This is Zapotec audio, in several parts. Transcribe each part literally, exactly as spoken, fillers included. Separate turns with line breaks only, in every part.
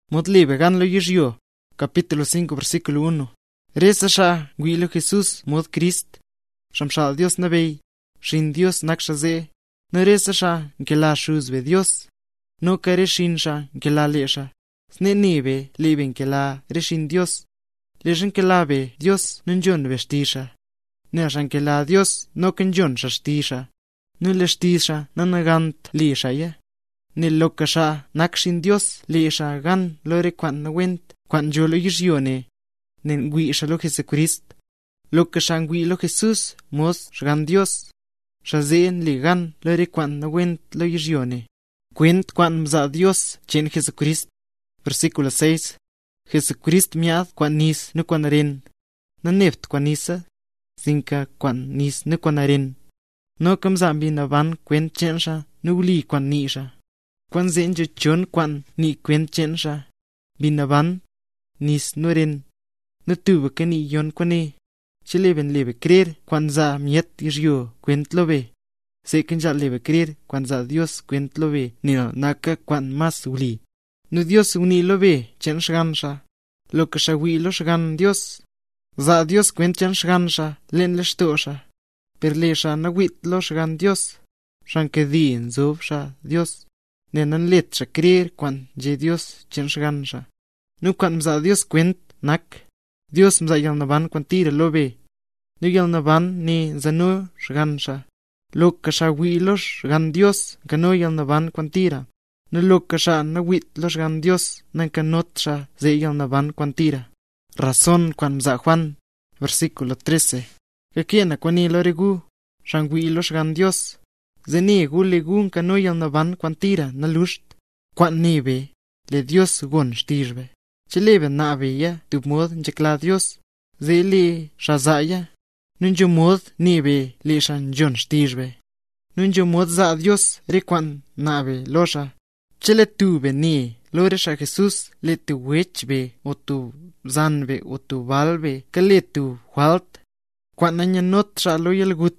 Modlibe ganlo yishyo. Capítulo cinco, versículo uno. Reza sha, guilo Jesús, mod Christ. Shamshal Dios nabey, shin Dios nakshaze. No reza sha, que la shuzbe Dios. No kare shin sha, que la lesha. Sne nibe, liben que la reshin Dios. Lejen que la be, Dios, nunjon vestisha. Neshan que la Dios, no kenjon shastisha. No lestisha, nanagant lisha ya. Ni lokasha, nakshin Dios, lisha gan, lore kwan na went. Kwan yo lo yishione. Nen guisha lo Jesucrist. Lokasha ngui lo Jesús, mos shgan Dios. Shazen ligan, lore kwan na went lo yishione. Cuent kwan mza Dios, chen Jesucrist. Versículo seis. Jesucrist miad kwan nis no kwan aren. Na neft kwan nisa. Zinka kwan nis no kwan aren. No kam zambi na van kwent chensha, no uli kwan nisha. Kwan zen jo chon kwan ni kwent chensha. Binavan, nis no ren. No tuve que ni yon kwane. Chileben lebe creer kwan za miet yishyo kwent lobe. Se kenja lebe creer kwan za Dios kwent lobe. Nino naka kwan mas uli. No Dios uni lobe chen shgansha. Lo que shawi lo shgan Dios. Za Dios kwent chen shgansha len le shtosha. Per le sha na wit lo shgan Dios. Shan que di en zov sha Dios. Nenan let sha creer kwan je Dios chen shgansha. No kwan mza Dios kwent nak. Dios mza yal naban kwan tira lobe. No yal naban ni zano shgansha. Lo que shawi lo shgan Dios gano yal naban kwan tira. No lo que sha na wit lo shgan Dios nan kanot sha ze yal naban kwan tira. Razón kwan mza Juan. Versículo trece. Que kiena kwani lo regu. Shan wi lo shgan Dios. Zeni gu le gun kano yal naban kwan tira na lusht. Kwan nebe. Le Dios gon shtijbe. Chilebe na veya tu mod njekla Dios. Ze le shazaya. Nunjo mod nebe le shan jon shtijbe. Nunjo mod za Dios re kwan nabe losha. Chile tuve ni, loresha Jesús, le tu wechbe, o tu zanbe, o tu valbe, que le tu hualt. Kwan anya not sha lo yel gut.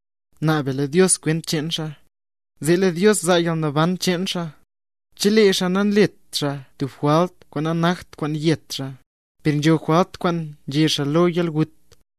Nabe le Dios kwen chensha. Zele Dios zayal navan chensha. Chile sha nan let sha, tu hualt, kwan anacht kwan yet sha. Perinjo hualt kwan jesha lo yel gut.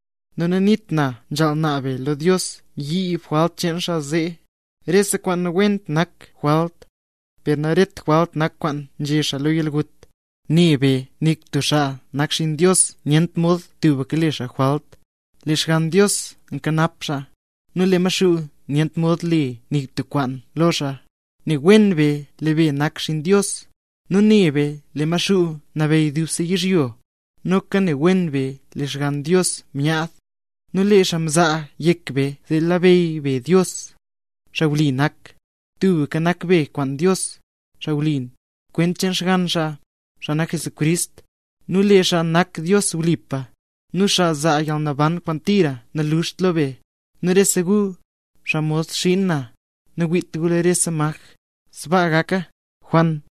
Nonanit na, jal nabe lo Dios, yi hualt chensha ze. Rese kwan went nak hualt. Per naret hualt nak kwan jesha lo yel gut. Nibe, nik tusha, nak shin Dios, nient mod tuba que lesha hualt. Leshgan Dios, nkanapsha. No le mashu, nient mod li, nik tu kwan, losha. Ni wenbe, lebe nak shin Dios. No nibe, le mashu, nabe duse yishyo. No ka ne wenbe, leshgan Dios, miad. No lesha mza, yekbe, de la be Dios. Shauli nak. Tu ka nakbe kwan Dios. Shaulin. Kwenchen shgansha. Shana Jesucrist. Nu le sha nak Dios ulipa. Nu sha za yal naban kwan tira. Na lusht lobe. Nu resegu. Sha mos shinna. Na wit gule resamach. Svagaka. Juan.